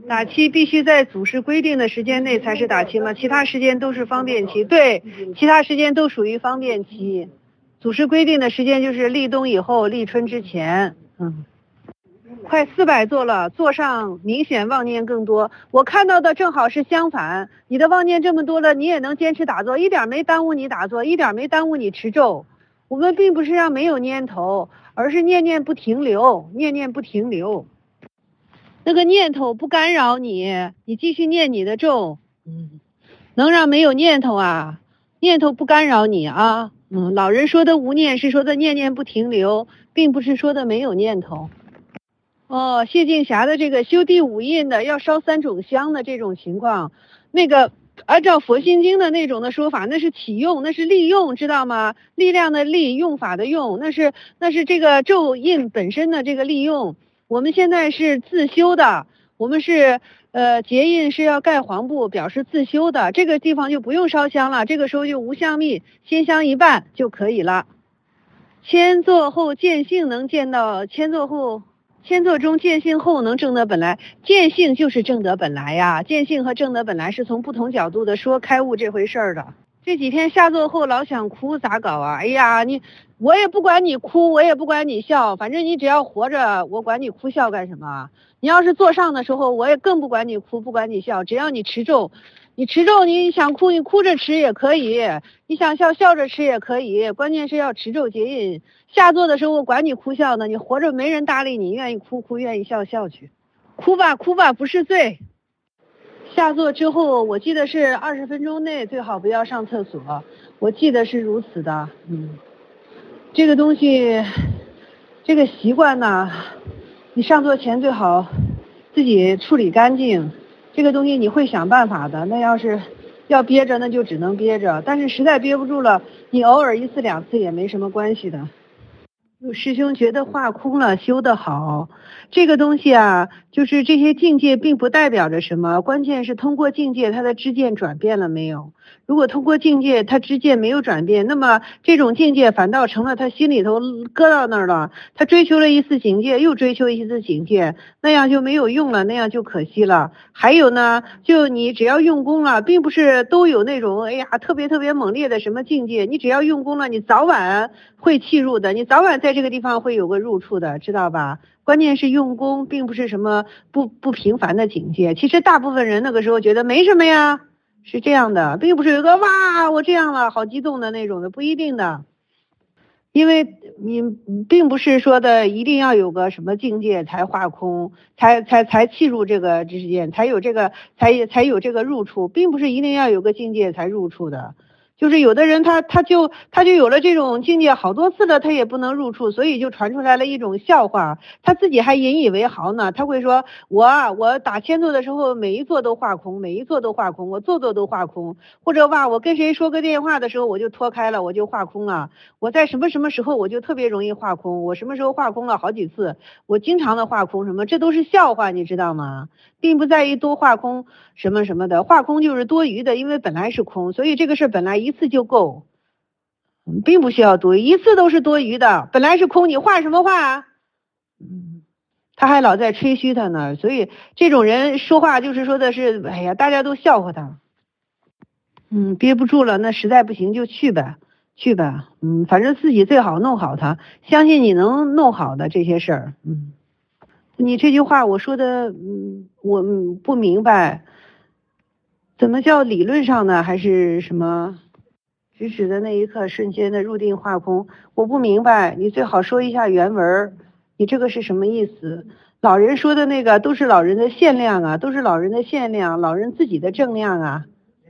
打七必须在祖师规定的时间内才是打七吗？其他时间都是方便期。对，其他时间都属于方便期。祖师规定的时间就是立冬以后，立春之前。快400座了，座上明显妄念更多。我看到的正好是相反，你的妄念这么多了，你也能坚持打坐，一点没耽误你打坐，一点没耽误你持咒。我们并不是让没有念头，而是念念不停留，念念不停留。那个念头不干扰你，你继续念你的咒，能让没有念头啊？念头不干扰你啊？老人说的无念是说的念念不停留，并不是说的没有念头。谢静霞的这个修第5印的要烧3种香的这种情况，那个按照佛心经的那种的说法，那是启用，那是利用，知道吗？力量的力，用法的用，那是这个咒印本身的这个利用。我们现在是自修的，我们是结印是要盖黄布，表示自修的，这个地方就不用烧香了，这个时候就无相密，先香一半就可以了。千座后见性能见到，千座中见性后能证得本来，见性就是证得本来呀，见性和证得本来是从不同角度的说开悟这回事儿的。这几天下座后老想哭咋搞啊？哎呀，我也不管你哭，我也不管你笑，反正你只要活着，我管你哭笑干什么？你要是坐上的时候，我也更不管你哭，不管你笑，只要你持咒，你想哭你哭着持也可以，你想笑笑着持也可以，关键是要持咒结印。下座的时候我管你哭笑呢，你活着没人搭理你，愿意哭哭，愿意笑笑去，哭吧不是罪。下座之后，我记得是20分钟内最好不要上厕所，我记得是如此的。这个东西，这个习惯呢，你上座前最好自己处理干净。这个东西你会想办法的，那要是要憋着，那就只能憋着。但是实在憋不住了，你偶尔1次2次也没什么关系的。有师兄觉得化空了修得好，这个东西啊，就是这些境界并不代表着什么，关键是通过境界他的知见转变了没有。如果通过境界他知见没有转变，那么这种境界反倒成了他心里头搁到那儿了，他追求了1次境界又追求1次境界，那样就没有用了，那样就可惜了。还有呢，就你只要用功了，并不是都有那种特别猛烈的什么境界，你只要用功了，你早晚会契入的，你早晚在这个地方会有个入处的，知道吧？关键是用功，并不是什么不平凡的境界。其实大部分人那个时候觉得没什么呀，是这样的，并不是有个哇我这样了好激动的那种的，不一定的。因为你并不是说的一定要有个什么境界才化空，才契入这个之间，才有这个入处，并不是一定要有个境界才入处的。就是有的人他就有了这种境界好多次了，他也不能入处，所以就传出来了一种笑话，他自己还引以为豪呢。他会说我打千座的时候每一座都化空，每一座都化空，我座座都化空，或者我跟谁说个电话的时候我就脱开了，我就化空了。我在什么时候我就特别容易化空，我什么时候化空了好几次，我经常的化空什么，这都是笑话，你知道吗？并不在于多化空什么什么的，化空就是多余的，因为本来是空，所以这个事本来1次就够，并不需要多余，1次都是多余的，本来是空，你化什么化？他还老在吹嘘他呢，所以这种人说话就是说的是，大家都笑话他。憋不住了，那实在不行就去吧，反正自己最好弄好它，相信你能弄好的这些事儿。你这句话我说的，我不明白，怎么叫理论上呢？还是什么？直指的那一刻瞬间的入定化空，我不明白，你最好说一下原文，你这个是什么意思？老人说的那个都是老人的限量啊，都是老人的限量，老人自己的正量啊。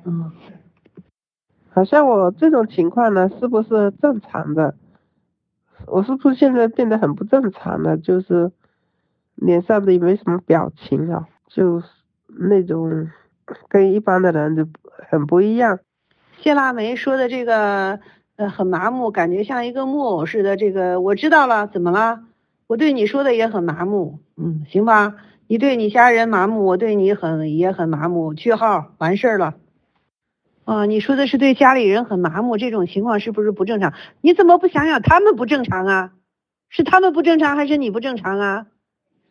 好像我这种情况呢，是不是正常的？我是不是现在变得很不正常了？就是脸上的也没什么表情啊，就是那种跟一般的人就很不一样。 谢腊梅说的这个很麻木，感觉像一个木偶似的，这个我知道了，怎么了？我对你说的也很麻木，行吧？你对你家人麻木，我对你也很麻木，句号，完事儿了。你说的是对家里人很麻木，这种情况是不是不正常？你怎么不想想他们不正常啊？是他们不正常还是你不正常啊？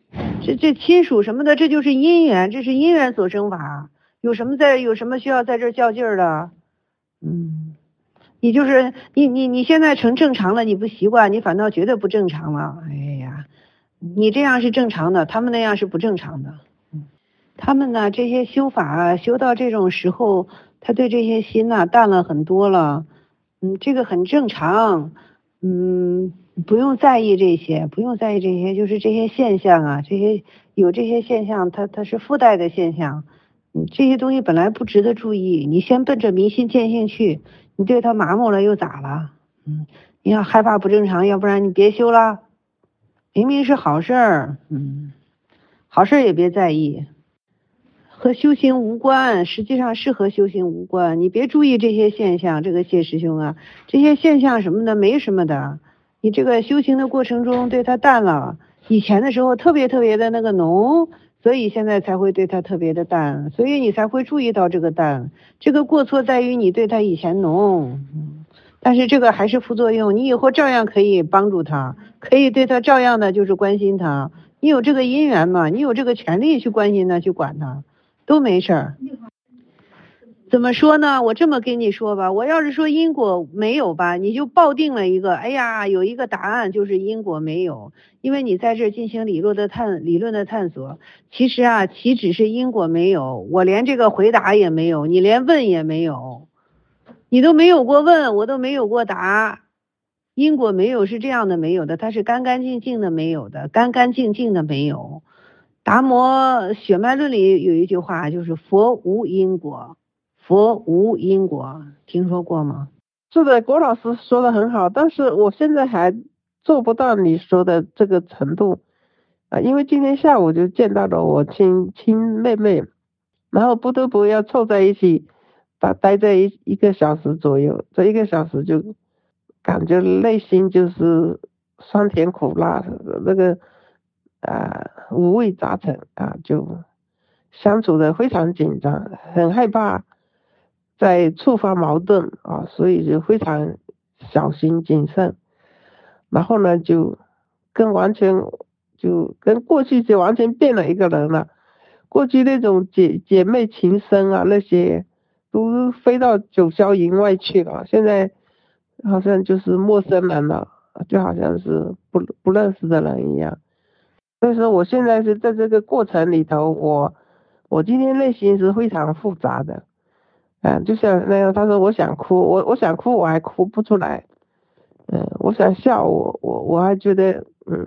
这亲属什么的，这就是因缘，这是因缘所生法，有什么需要在这较劲儿的？你就是你现在成正常了，你不习惯，你反倒觉得不正常了。哎呀，你这样是正常的，他们那样是不正常的。他们呢，这些修法啊，修到这种时候，他对这些心呐淡了很多了。这个很正常。不用在意这些，不用在意这些，就是这些现象啊，有这些现象，它是附带的现象。这些东西本来不值得注意，你先奔着迷信见性去，你对他麻木了又咋了？你要害怕不正常，要不然你别修了。明明是好事儿，好事儿也别在意，和修行无关，实际上是和修行无关。你别注意这些现象，这个谢师兄啊，这些现象什么的没什么的。你这个修行的过程中对它淡了，以前的时候特别的那个浓，所以现在才会对它特别的淡，所以你才会注意到这个淡。这个过错在于你对它以前浓，但是这个还是副作用，你以后照样可以帮助他，可以对他照样的就是关心他。你有这个因缘嘛，你有这个权利去关心他，去管他，都没事儿。怎么说呢？我这么跟你说吧，我要是说因果没有吧，你就抱定了一个，哎呀，有一个答案就是因果没有，因为你在这进行理论的探索。其实啊，岂止是因果没有，我连这个回答也没有，你连问也没有，你都没有过问，我都没有过答。因果没有是这样的没有的，它是干干净净的没有的，干干净净的没有。达摩血脉论里有一句话，就是佛无因果。佛无因果，听说过吗？ 是的，郭老师说的很好，但是我现在还做不到你说的这个程度因为今天下午就见到了我亲妹妹，然后不得不要凑在一起，待在一个小时左右，这1个小时就感觉内心就是酸甜苦辣那个五味杂陈就相处的非常紧张，很害怕在触发矛盾所以就非常小心谨慎。然后呢，就跟过去就完全变了一个人了。过去那种姐妹情深那些都飞到九霄云外去了，现在好像就是陌生人了，就好像是不认识的人一样。所以说我现在是在这个过程里头，我今天内心是非常复杂的。就像那样，他说我想哭，我想哭我还哭不出来。我想笑，我还觉得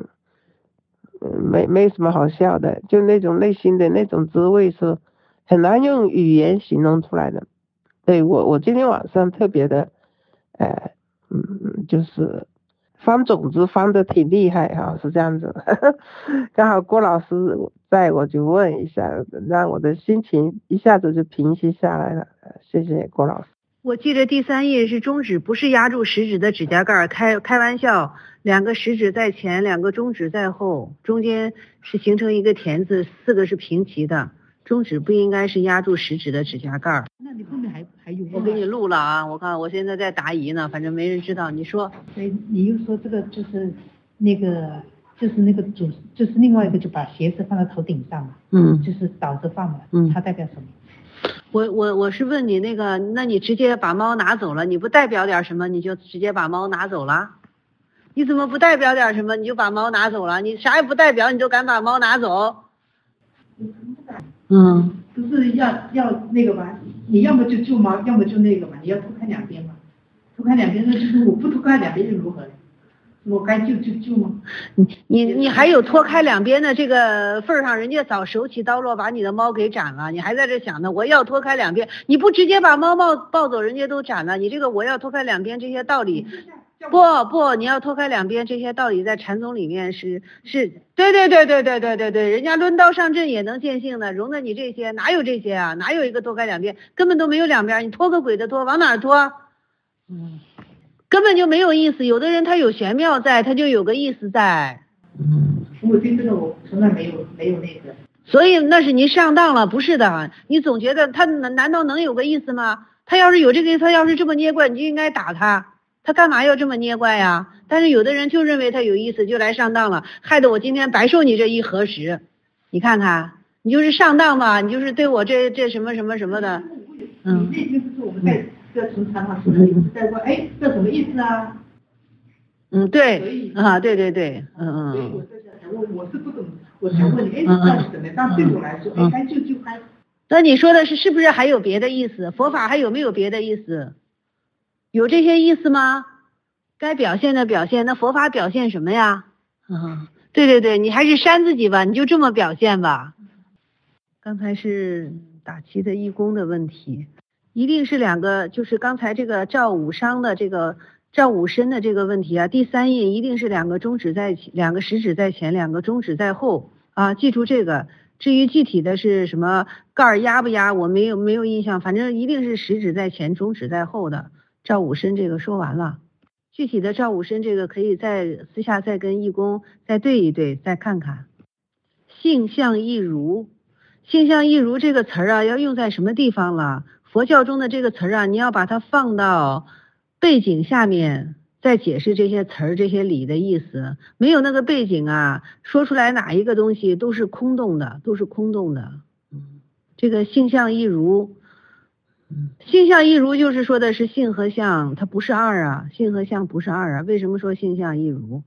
没什么好笑的，就那种内心的那种滋味是很难用语言形容出来的。对，我今天晚上特别的就是放种子放的挺厉害是这样子。刚好郭老师在，我就问一下，让我的心情一下子就平息下来了。谢谢郭老师。 我记得第3页是中指，不是压住食指的指甲盖，开玩笑，2个食指在前，2个中指在后，中间是形成一个田字，4个是平齐的。中指不应该是压住食指的指甲盖。 那你后面还有？ 我给你录了啊，我看我现在在答疑呢，反正没人知道。你说？ 你又说这个就是那个就是另外一个就把鞋子放到头顶上嘛，就是倒着放嘛，它代表什么？ 我是问你那个，那你直接把猫拿走了，你不代表点什么，你就直接把猫拿走了？你怎么不代表点什么，你就把猫拿走了？你啥也不代表，你就敢把猫拿走？ 不是要那个吧？你要么就救猫，要么就那个嘛，你要脱开2边嘛，脱开2边，那就是我不脱开2边又如何？我该救吗？ 你还有脱开2边的这个份上，人家早手起刀落把你的猫给斩了，你还在这想呢，我要脱开2边，你不直接把猫抱走，人家都斩了，你这个我要脱开2边这些道理，不，你要脱开2边这些道理在禅宗里面是，对，人家抡刀上阵也能见性的，容得你这些哪有这些啊？哪有一个脱开2边，根本都没有2边，你脱个鬼的脱，往哪脱？根本就没有意思，有的人他有玄妙在，他就有个意思在。 我对这个我从来没有那个。 所以那是您上当了，不是的。你总觉得他难道能有个意思吗？他要是有这个意思，他要是这么捏怪，你就应该打他。他干嘛要这么捏怪呀？但是有的人就认为他有意思，就来上当了，害得我今天白受你这一盒屎。 你看看，你就是上当吧，你就是对我这什么什么什么的。 你这就是我们在这从采访出来，有在说，哎，这什么意思啊？ 对，啊，对， 所以我在想，我是不懂，我才问你，哎，到底怎么样？但对我来说，哎，就还。 那你说的是不是还有别的意思？佛法还有没有别的意思？有这些意思吗？该表现的表现，那佛法表现什么呀？对，你还是删自己吧，你就这么表现吧。刚才是打七的义工的问题，一定是两个，就是刚才这个赵武商的这个赵武申的这个问题啊，第三印一定是两个中指在前，两个食指在前，两个中指在后啊，记住这个。至于具体的是什么盖儿压不压，我没有印象，反正一定是食指在前，中指在后的。赵武申这个说完了，具体的赵武申这个可以再私下再跟义工再对一对，再看看。性相一如，性相一如这个词儿啊，要用在什么地方了？佛教中的这个词儿啊，你要把它放到背景下面。再解释这些词儿、这些理的意思，没有那个背景啊，说出来哪一个东西都是空洞的，都是空洞的。这个性相一如，性相一如就是说的是性和相，它不是二啊，性和相不是二啊。为什么说性相一如？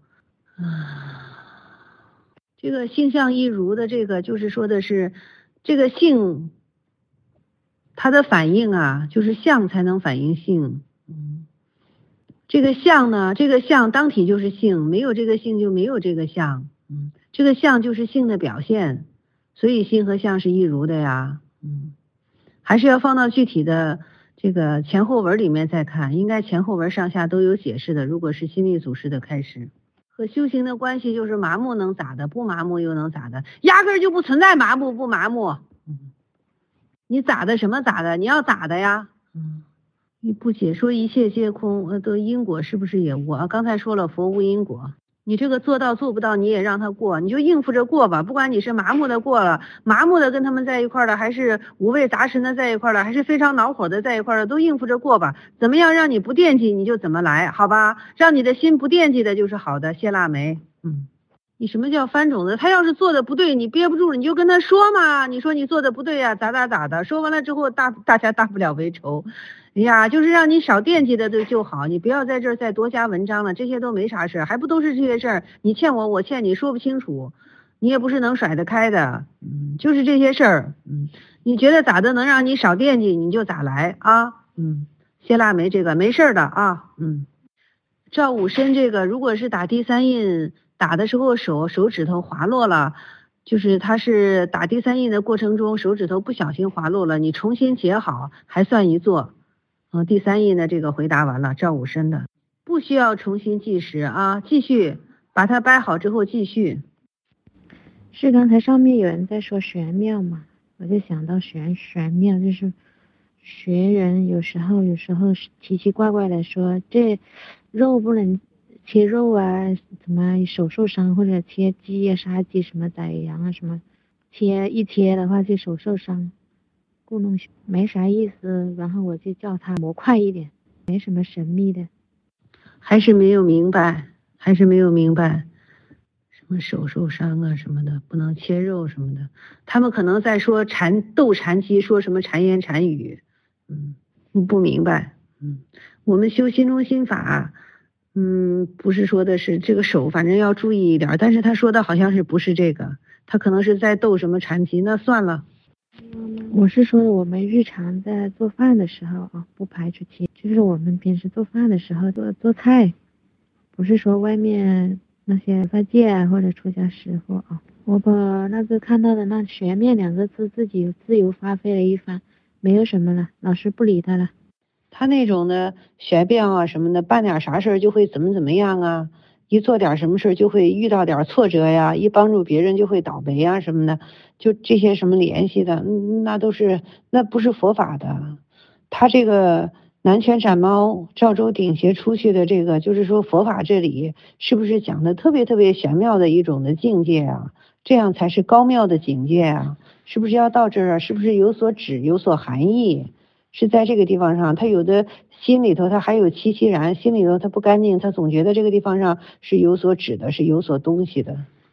这个性相一如的这个就是说的是这个性，它的反应啊，就是相才能反映性。这个相呢，这个相当体就是性，没有这个性就没有这个相。这个相就是性的表现，所以性和相是一如的呀。还是要放到具体的这个前后文里面再看，应该前后文上下都有解释的。如果是心密祖师的开始，和修行的关系就是麻木能咋的，不麻木又能咋的，压根儿就不存在麻木不麻木。你咋的什么咋的，你要咋的呀？你不解说一切皆空，的因果是不是也无？刚才说了佛无因果，你这个做到做不到你也让他过，你就应付着过吧。不管你是麻木的过了，麻木的跟他们在一块了，还是五味杂陈的在一块了，还是非常恼火的在一块了，都应付着过吧。怎么样让你不惦记你就怎么来，好吧？让你的心不惦记的就是好的。谢腊梅，你什么叫翻种子？他要是做的不对，你憋不住了，你就跟他说嘛。你说你做的不对呀，咋的。说完了之后，大家大不了为仇。哎呀，就是让你少惦记的就好，你不要在这儿再多加文章了，这些都没啥事，还不都是这些事儿？你欠我，我欠你，说不清楚，你也不是能甩得开的。就是这些事儿。你觉得咋的能让你少惦记，你就咋来啊。谢腊梅这个没事的啊。赵武申这个，如果是打第三印。打的时候手指头滑落了，就是他是打第三印的过程中手指头不小心滑落了，你重新结好还算一做。第三印的这个回答完了，赵武申的不需要重新计时啊，继续把它掰好之后继续。 是刚才上面有人在说玄妙嘛，我就想到玄妙就是学人有时候奇奇怪怪的说这肉不能切肉啊，怎么手受伤，或者切鸡啊、杀鸡什么宰羊啊什么，一切的话就手受伤，故弄没啥意思。然后我就叫他磨快一点，没什么神秘的。 还是没有明白，什么手受伤啊什么的，不能切肉什么的。他们可能在说斗禅机，说什么谗言谗语，不明白。我们修心中心法。不是说的是这个手，反正要注意一点，但是他说的好像是不是这个，他可能是在斗什么禅机，那算了。 我是说我们日常在做饭的时候啊，不排除切，就是我们平时做饭的时候做菜，不是说外面那些法界或者出家师傅啊，我把那个看到的那玄妙两个字自己自由发挥了一番，没有什么了，老师不理他了。 他那种的玄变啊什么的，办点啥事就会怎么样啊，一做点什么事就会遇到点挫折呀，一帮助别人就会倒霉啊什么的，就这些什么联系的，那不是佛法的。他这个南拳斩猫赵州顶邪出去的这个，就是说佛法这里是不是讲的特别特别玄妙的一种的境界啊？这样才是高妙的境界啊？是不是要到这儿？是不是有所指有所含义？是在这个地方上，他有的心里头他还有戚然，心里头他不干净，他总觉得这个地方上是有所指的，是有所东西的。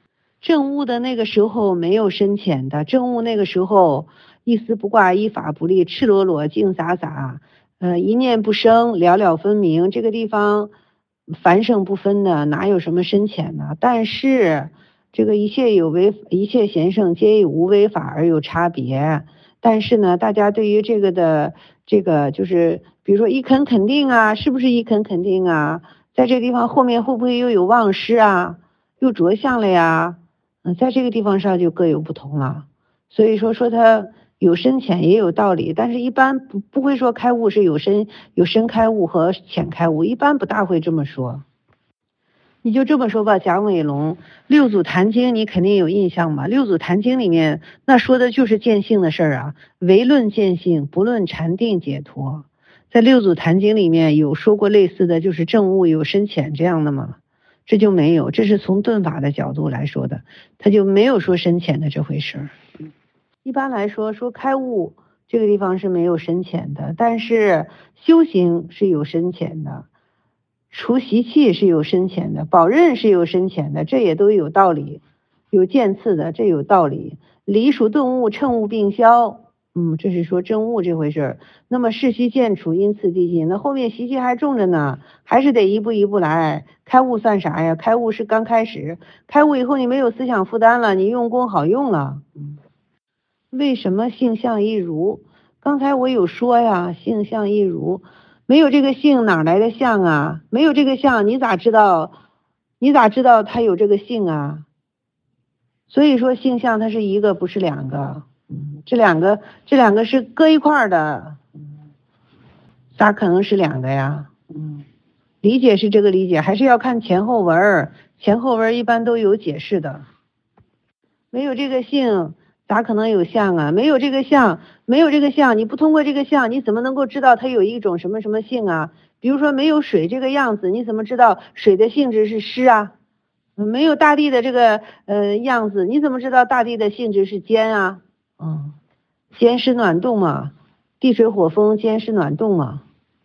正悟的那个时候没有深浅的，正悟那个时候一丝不挂，依法不立，赤裸裸，净洒洒，一念不生，了了分明，这个地方凡圣不分的，哪有什么深浅呢？但是这个一切贤圣皆以无为法而有差别。但是呢，大家对于这个的这个就是比如说一肯肯定啊，是不是一肯肯定啊？在这个地方后面会不会又有忘失啊，又着相了呀？在这个地方上就各有不同了。所以说它有深浅也有道理，但是一般不会说开悟是有深开悟和浅开悟，一般不大会这么说。你就这么说吧，蒋伟龙六祖坛经你肯定有印象吧？六祖坛经里面那说的就是见性的事儿啊，唯论见性，不论禅定解脱。在六祖坛经里面有说过类似的，就是正悟有深浅这样的吗？这就没有，这是从顿法的角度来说的，他就没有说深浅的这回事儿。一般来说开悟这个地方是没有深浅的，但是修行是有深浅的，除习气是有深浅的，保任是有深浅的，这也都有道理，有渐次的，这有道理。离属顿悟，乘悟并消，这是说真悟这回事儿。那么世习渐处，因次递进，那后面习气还重着呢，还是得一步一步来。开悟算啥呀？开悟是刚开始，开悟以后你没有思想负担了，你用功好用了。为什么性相一如？刚才我有说呀，性相一如。没有这个性哪来的相啊？没有这个相你咋知道它有这个性啊？所以说性相它是一个不是两个，这两个是搁一块儿的，咋可能是两个呀？理解是这个理解，还是要看前后文，前后文一般都有解释的。没有这个性咋可能有相啊？没有这个相，你不通过这个相，你怎么能够知道它有一种什么什么性啊？比如说没有水这个样子，你怎么知道水的性质是湿啊？没有大地的这个样子，你怎么知道大地的性质是坚啊？坚湿暖动嘛，地水火风坚湿暖动嘛。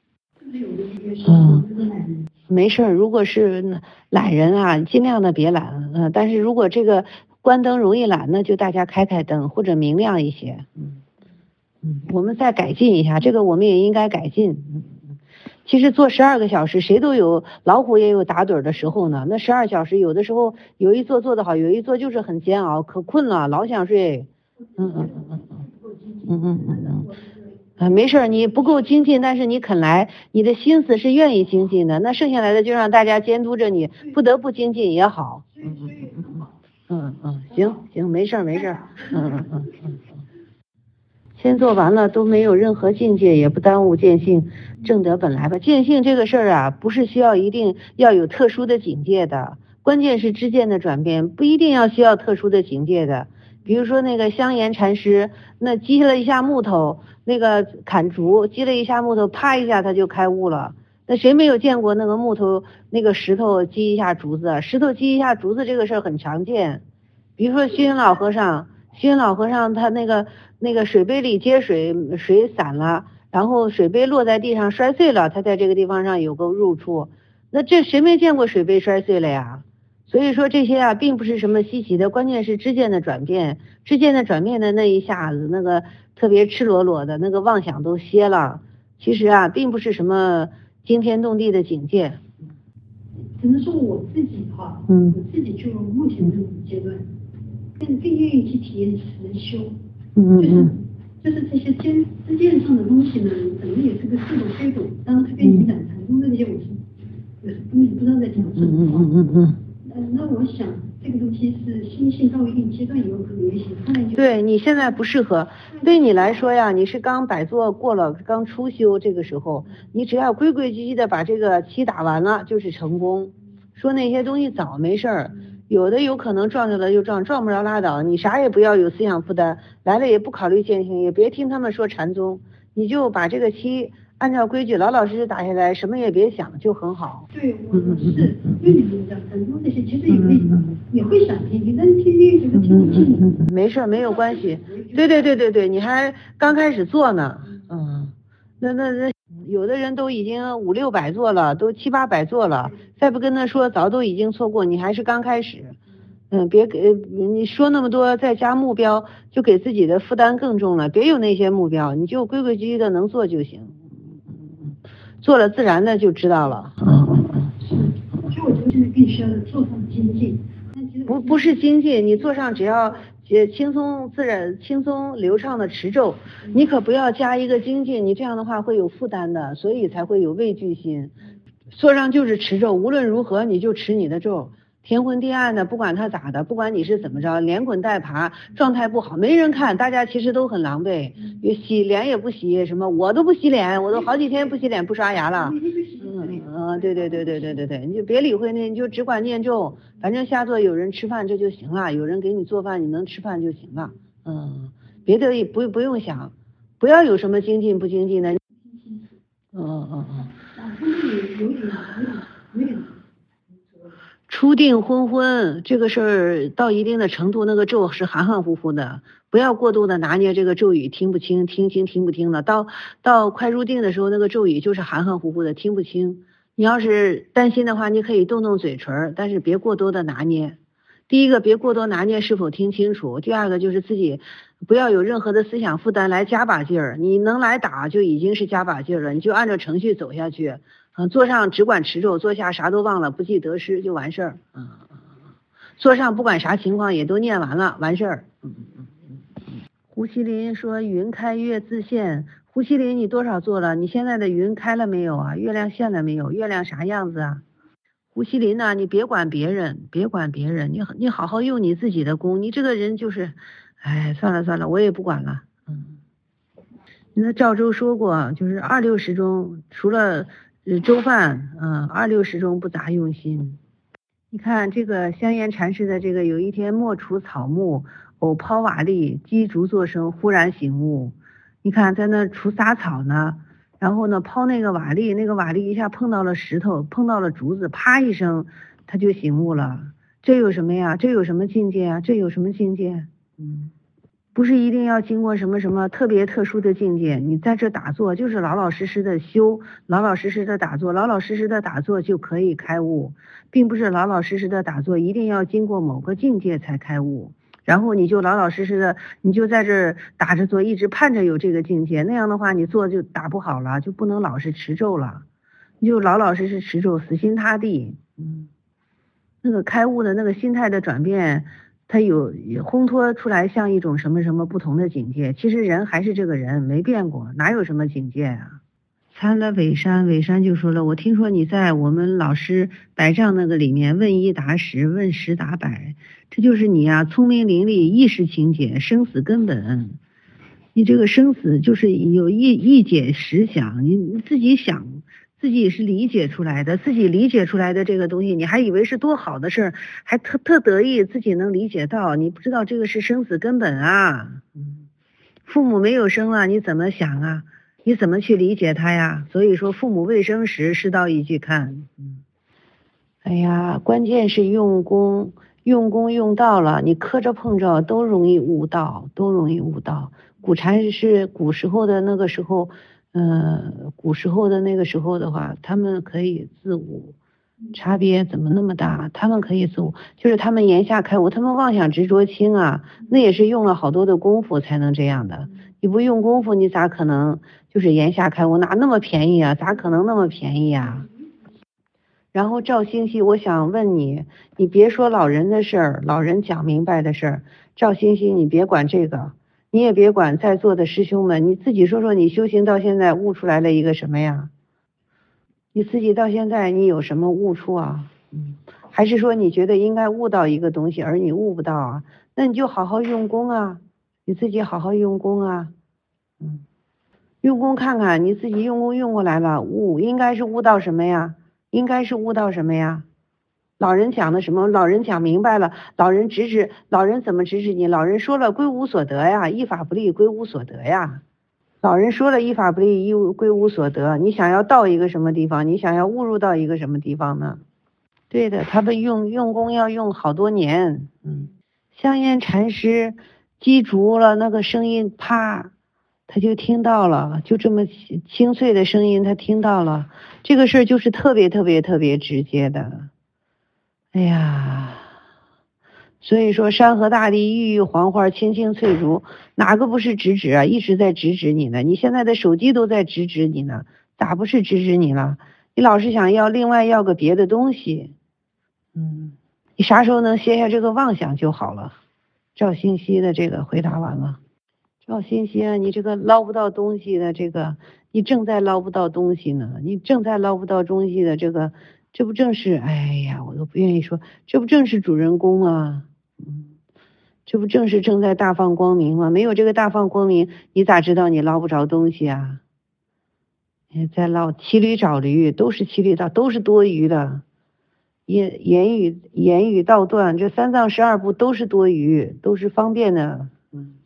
没事儿，如果是懒人啊，尽量的别懒，但是如果这个关灯容易懒，那就大家开灯或者明亮一些。我们再改进一下，这个我们也应该改进。其实做12个小时，谁都有，老虎也有打盹的时候呢。那12小时有的时候有一做得好，有一做就是很煎熬，可困了，老想睡。没事儿，你不够精进，但是你肯来，你的心思是愿意精进的，那剩下来的就让大家监督着你，不得不精进也好。行，没事儿。先做完了都没有任何境界，也不耽误见性正得本来吧。见性这个事儿啊，不是需要一定要有特殊的境界的，关键是知见的转变，不一定需要特殊的境界的。比如说那个香严禅师，那击了一下木头，那个砍竹击了一下木头，啪一下他就开悟了。那谁没有见过那个木头那个石头击一下竹子？石头击一下竹子这个事儿很常见。比如说虚云老和尚他那个水杯里接水散了，然后水杯落在地上摔碎了，他在这个地方上有个入处。那这谁没见过水杯摔碎了呀？所以说这些啊并不是什么稀奇的，关键是知见的转变，知见的转变的那一下子，那个特别赤裸裸的那个妄想都歇了。其实啊并不是什么惊天动地的境界。 只能说我自己我自己就目前这种阶段更愿意去体验实修。就是这些知见上的东西呢，可能也是个似懂非懂。当然他跟你讲禅宗的那些，我是根本不知道在讲什么。那我想这个东西是心性到一定阶段以后可能也行。 对，你现在不适合，对你来说呀，你是刚摆坐过了，刚初修，这个时候你只要规规矩矩的把这个期打完了就是成功。说那些东西早没事儿，有的有可能撞着了就撞不着拉倒，你啥也不要有思想负担，来了也不考虑践行，也别听他们说禅宗，你就把这个期按照规矩老老实实打下来，什么也别想，就很好。 对，我是因为你们讲禅宗这些，其实也会想听，但听觉得听不进。 没事，没有关系。对，你还刚开始做呢。那有的人都已经500、600做了，都700、800做了，再不跟他说早都已经错过，你还是刚开始。 别给你说那么多，再加目标，就给自己的负担更重了。别有那些目标，你就规规矩矩的能做就行。做了自然的就知道了。 是，所以我觉得现在更需要做上精进。 不是精进，你做上只要轻松自然、轻松流畅的持咒，你可不要加一个精进，你这样的话会有负担的，所以才会有畏惧心。做上就是持咒，无论如何你就持你的咒。天昏地暗的，不管他咋的，不管你是怎么着，连滚带爬，状态不好，没人看，大家其实都很狼狈，洗脸也不洗，什么我都不洗脸，我都好几天不洗脸不刷牙了。对，你就别理会那，你就只管念咒，反正下座有人吃饭这就行了，有人给你做饭，你能吃饭就行了。别的也不用想，不要有什么精进不精进的。初定昏，这个事儿到一定的程度，那个咒是含含糊糊的，不要过度的拿捏这个咒语，听不清，听清听不听的。到快入定的时候，那个咒语就是含含糊糊的，听不清。你要是担心的话，你可以动动嘴唇，但是别过多的拿捏。第一个，别过多拿捏是否听清楚；第二个就是自己不要有任何的思想负担来加把劲儿。你能来打就已经是加把劲儿了，你就按照程序走下去。坐上只管持咒，坐下啥都忘了，不计得失就完事儿。坐上不管啥情况也都念完了，完事儿。胡锡林说云开月自现。胡锡林，你多少做了？你现在的云开了没有啊？月亮现了没有？月亮啥样子啊？胡锡林呢，你别管别人，你好好用你自己的功。你这个人就是，算了，我也不管了。那赵州说过，就是26时中除了粥饭，26时中不杂用心。你看这个香烟禅师的这个，有一天莫除草木，偶抛瓦砾，击竹作声，忽然醒悟。你看在那除杂草呢，然后呢抛那个瓦砾，那个瓦砾一下碰到了石头，碰到了竹子，啪一声他就醒悟了。这有什么呀？这有什么境界啊？这有什么境界？不是一定要经过什么特别特殊的境界，你在这打坐就是老老实实的修，老老实实的打坐，老老实实的打坐就可以开悟，并不是老老实实的打坐一定要经过某个境界才开悟，然后你就老老实实的，你就在这打着坐，一直盼着有这个境界，那样的话你坐就打不好了，就不能老是持咒了，你就老老实实持咒，死心塌地。那个开悟的那个心态的转变，它有烘托出来像一种什么不同的境界，其实人还是这个人，没变过，哪有什么境界啊。参了尾山就说了，我听说你在我们老师白丈那个里面问1答10，问10答100，这就是你啊，聪明伶俐，意识情解，生死根本。你这个生死就是有一解实想，你自己想，自己是理解出来的，自己理解出来的这个东西，你还以为是多好的事儿，还特得意自己能理解到，你不知道这个是生死根本啊。父母没有生了，你怎么想啊？你怎么去理解他呀？所以说父母未生时，是道一句看。关键是用功用到了，你磕着碰着都容易悟道。古禅师古时候的那个时候的话，他们可以自悟，差别怎么那么大？他们可以自悟，就是他们言下开悟，他们妄想执着轻啊，那也是用了好多的功夫才能这样的。你不用功夫，你咋可能就是言下开悟？哪那么便宜啊？咋可能那么便宜啊？然后赵星星，我想问你，你别说老人的事儿，老人讲明白的事儿，赵星星你别管这个，你也别管在座的师兄们，你自己说说你修行到现在悟出来了一个什么呀？你自己到现在你有什么悟出啊？还是说你觉得应该悟到一个东西而你悟不到啊？那你就好好用功啊，你自己好好用功啊。用功看看你自己用功用过来了，悟应该是悟到什么呀？老人讲的什么？老人讲明白了，老人怎么指你？老人说了归无所得呀，依法不立归无所得呀。老人说了依法不立归无所得，你想要到一个什么地方？你想要误入到一个什么地方呢？对的，他们用功要用好多年。香烟禅师击竹了，那个声音啪他就听到了，就这么清脆的声音他听到了，这个事儿就是特别直接的。 所以说山河大地、郁郁黄花、青青翠竹，哪个不是直指啊？一直在直指你呢。你现在的手机都在直指你呢，咋不是直指你了？你老是想要另外要个别的东西，你啥时候能卸下这个妄想就好了。赵信息的这个回答完了。赵信息啊，你这个捞不到东西的这个，你正在捞不到东西呢，你正在捞不到东西的这个，这不正是，哎呀，我都不愿意说，这不正是主人公吗？这不正是正在大放光明吗？没有这个大放光明，你咋知道你捞不着东西啊？在捞骑驴找驴，都是骑驴找，都是多余的。言语道断，这3藏12部都是多余，都是方便的。